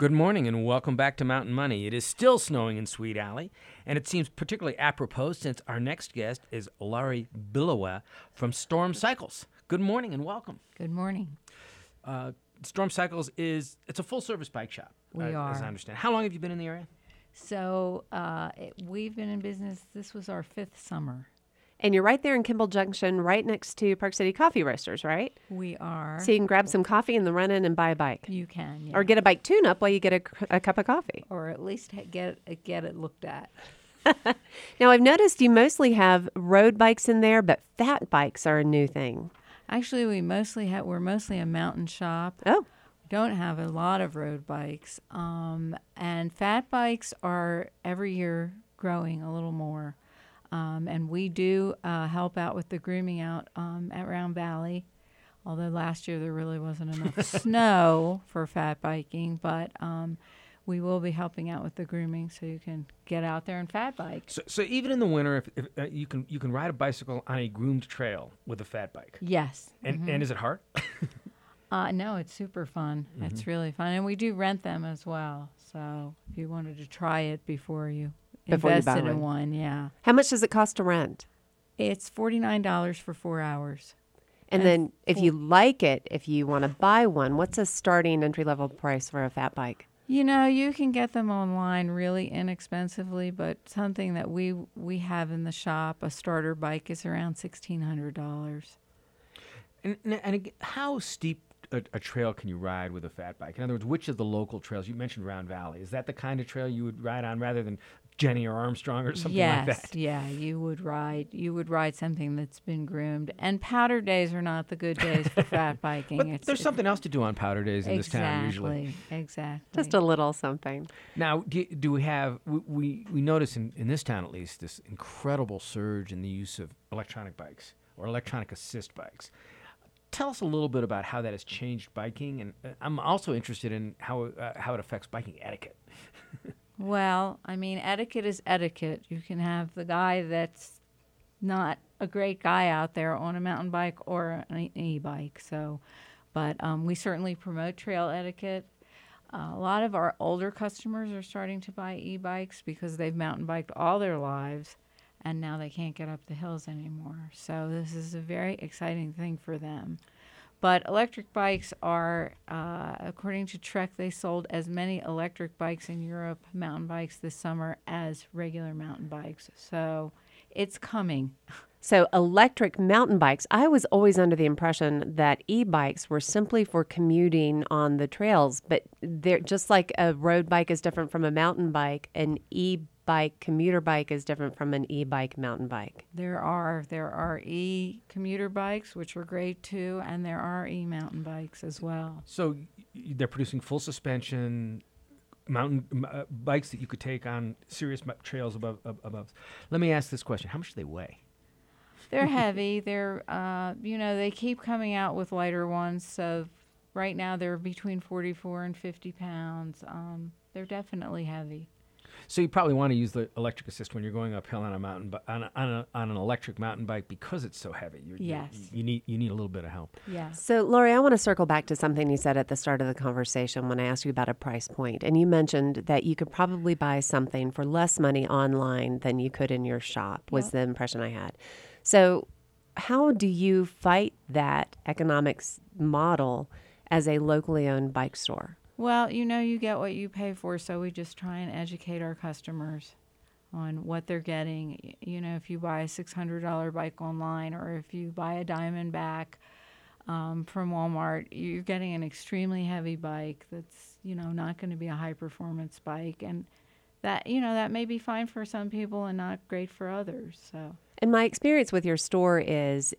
Good morning and welcome back to Mountain Money. It is still snowing in Sweet Alley, and it seems particularly apropos since our next guest is Laurie Bilowa from Storm Cycles. Good morning and welcome. Good morning. Storm Cycles it's a full-service bike shop, We are. as I understand. How long have you been in the area? So we've been in business. This was our 5th summer. And you're right there in Kimball Junction, right next to Park City Coffee Roasters, right? We are. So you can grab some coffee and then run in and buy a bike. You can, yeah. Or get a bike tune-up while you get a cup of coffee. Or at least get it looked at. Now, I've noticed you mostly have road bikes in there, but fat bikes are a new thing. Actually, we're mostly a mountain shop. Oh. Don't have a lot of road bikes. And fat bikes are every year growing a little more. And we do help out with the grooming out at Round Valley, although last year there really wasn't enough snow for fat biking. But we will be helping out with the grooming so you can get out there and fat bike. So even in the winter, if you can ride a bicycle on a groomed trail with a fat bike. Yes. And is it hard? No, it's super fun. Mm-hmm. It's really fun. And we do rent them as well. So if you wanted to try it before you invested in one, yeah. How much does it cost to rent? It's $49 for 4 hours. And then if you like it, if you want to buy one, what's a starting entry-level price for a fat bike? You know, you can get them online really inexpensively, but something that we have in the shop, a starter bike, is around $1,600. And how steep a trail can you ride with a fat bike? In other words, which of the local trails? You mentioned Round Valley. Is that the kind of trail you would ride on rather than Jenny or Armstrong or something like that? Yes, yeah, you would ride something that's been groomed. And powder days are not the good days for fat biking. But there's something else to do on powder days in this town usually. Exactly. Just a little something. Now, do we have, we notice in this town at least, this incredible surge in the use of electronic bikes or electronic assist bikes. Tell us a little bit about how that has changed biking, and I'm also interested in how it affects biking etiquette. Well, I mean, etiquette is etiquette. You can have the guy that's not a great guy out there on a mountain bike or an e-bike. So, but we certainly promote trail etiquette. A lot of our older customers are starting to buy e-bikes because they've mountain biked all their lives, and now they can't get up the hills anymore. So this is a very exciting thing for them. But electric bikes are, according to Trek, they sold as many electric bikes in Europe, mountain bikes this summer, as regular mountain bikes. So it's coming. So electric mountain bikes, I was always under the impression that e-bikes were simply for commuting on the trails, but they're just like a road bike is different from a mountain bike, an e-bike commuter bike is different from an e-bike mountain bike. There are e-commuter bikes, which are great too, and there are e-mountain bikes as well. So they're producing full suspension mountain bikes that you could take on serious trails above. Let me ask this question: how much do they weigh? They're heavy. They're, they keep coming out with lighter ones. So right now they're between 44 and 50 pounds. They're definitely heavy. So you probably want to use the electric assist when you're going uphill on a mountain, on an electric mountain bike because it's so heavy. Yes. You need a little bit of help. Yeah. So Laurie, I want to circle back to something you said at the start of the conversation when I asked you about a price point, and you mentioned that you could probably buy something for less money online than you could in your shop. Was the impression I had. So how do you fight that economics model as a locally owned bike store? Well, you get what you pay for, so we just try and educate our customers on what they're getting. If you buy a $600 bike online or if you buy a Diamondback from Walmart, you're getting an extremely heavy bike that's, not going to be a high-performance bike. And that, that may be fine for some people and not great for others, so... And my experience with your store is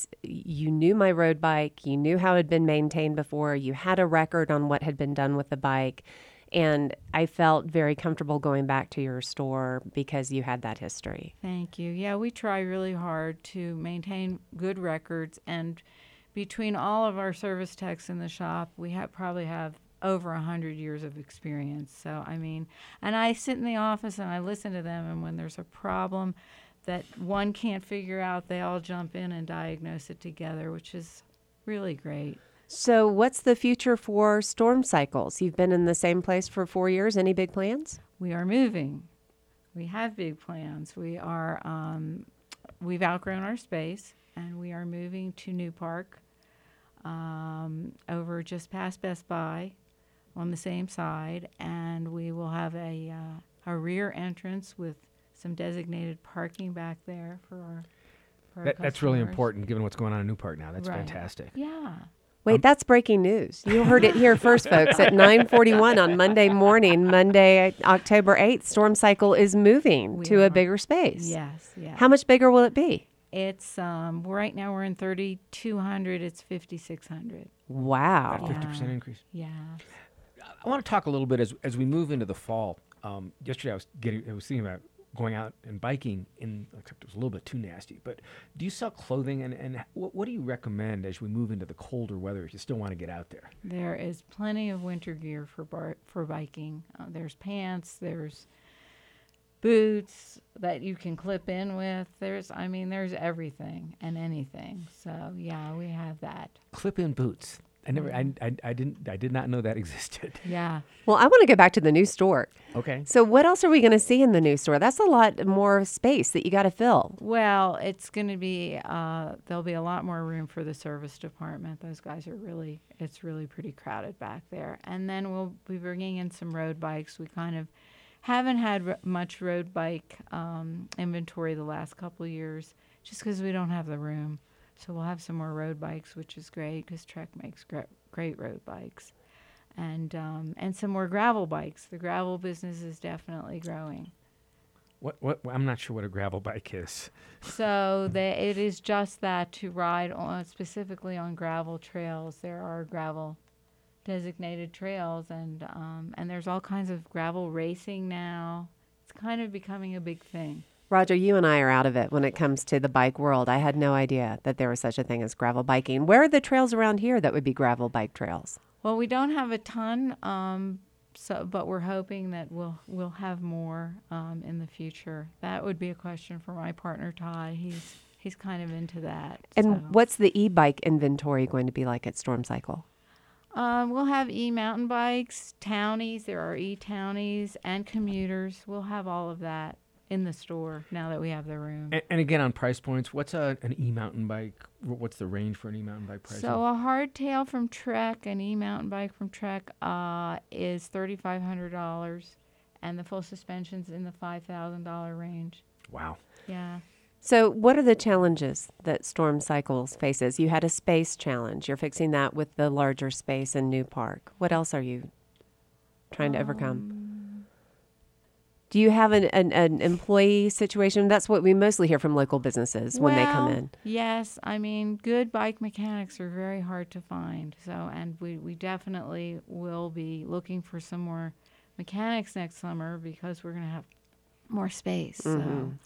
you knew my road bike, you knew how it had been maintained before, you had a record on what had been done with the bike, and I felt very comfortable going back to your store because you had that history. Thank you. Yeah, we try really hard to maintain good records, and between all of our service techs in the shop, we probably have over 100 years of experience. So, and I sit in the office and I listen to them, and when there's a problem that one can't figure out, they all jump in and diagnose it together, which is really great. So, what's the future for Storm Cycles? You've been in the same place for 4 years. Any big plans? We are moving. We have big plans. We've outgrown our space, and we are moving to New Park, over just past Best Buy, on the same side, and we will have a rear entrance with some designated parking back there for our That's really customers. important given what's going on in New Park now. That's Right. fantastic. Yeah. Wait, that's breaking news. You heard it here first, folks. At 9:41 on Monday morning, Monday, October 8th, Storm Cycle is moving We to are. a bigger space. Yes. Yeah. How much bigger will it be? It's right now we're in 3,200. It's 5,600. Wow. About 50% increase. Yeah. I want to talk a little bit as we move into the fall. Yesterday I was thinking about going out and biking except it was a little bit too nasty. But do you sell clothing and what do you recommend as we move into the colder weather if you still want to get out there? There is plenty of winter gear for biking. There's pants. There's boots that you can clip in with. There's everything and anything. So yeah, we have that. Clip-in boots. I did not know that existed. Yeah. Well, I want to go back to the new store. Okay. So, what else are we going to see in the new store? That's a lot more space that you got to fill. Well, it's going to be there'll be a lot more room for the service department. Those guys it's really pretty crowded back there. And then we'll be bringing in some road bikes. We kind of haven't had much road bike inventory the last couple of years just because we don't have the room. So we'll have some more road bikes, which is great because Trek makes great road bikes, and some more gravel bikes. The gravel business is definitely growing. What? I'm not sure what a gravel bike is. So it is just that to ride on specifically on gravel trails. There are gravel designated trails, and there's all kinds of gravel racing now. It's kind of becoming a big thing. Roger, you and I are out of it when it comes to the bike world. I had no idea that there was such a thing as gravel biking. Where are the trails around here that would be gravel bike trails? Well, we don't have a ton, but we're hoping that we'll have more in the future. That would be a question for my partner Todd. He's kind of into that. And so. what's the e-bike inventory going to be like at Storm Cycle? We'll have e-mountain bikes, townies. There are e-townies and commuters. We'll have all of that in the store now that we have the room. And again, on price points, what's an e-mountain bike? What's the range for an e-mountain bike price? So a hardtail from Trek, an e-mountain bike from Trek, is $3,500, and the full suspension's in the $5,000 range. Wow. Yeah. So what are the challenges that Storm Cycles faces? You had a space challenge. You're fixing that with the larger space in New Park. What else are you trying to overcome? Do you have an employee situation? That's what we mostly hear from local businesses when they come in. Yes. I mean, good bike mechanics are very hard to find. So, and we definitely will be looking for some more mechanics next summer because we're going to have more space. Mm-hmm. So.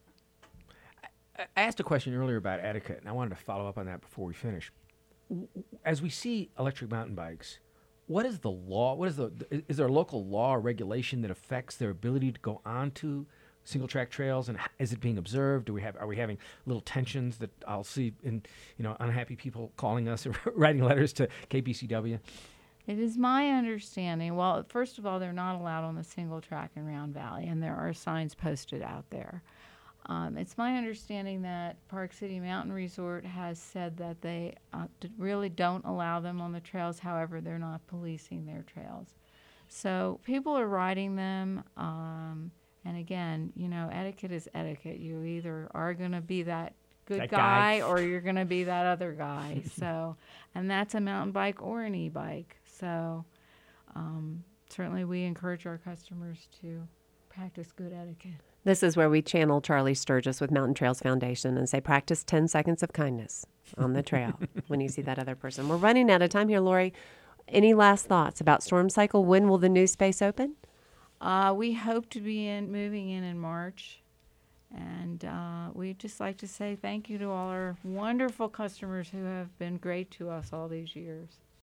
I asked a question earlier about etiquette, and I wanted to follow up on that before we finish. As we see electric mountain bikes, what is the law? Is there a local law or regulation that affects their ability to go onto single track trails, and is it being observed? Are we having little tensions that I'll see in unhappy people calling us or writing letters to KPCW? It is my understanding. Well, first of all, they're not allowed on the single track in Round Valley, and there are signs posted out there. It's my understanding that Park City Mountain Resort has said that they really don't allow them on the trails. However, they're not policing their trails. So people are riding them. And again, etiquette is etiquette. You either are going to be that good guy or you're going to be that other guy. So, and that's a mountain bike or an e-bike. So certainly we encourage our customers to practice good etiquette. This is where we channel Charlie Sturgis with Mountain Trails Foundation and say, practice 10 seconds of kindness on the trail when you see that other person. We're running out of time here, Lori. Any last thoughts about Storm Cycle? When will the new space open? We hope to be moving in March. And we'd just like to say thank you to all our wonderful customers who have been great to us all these years.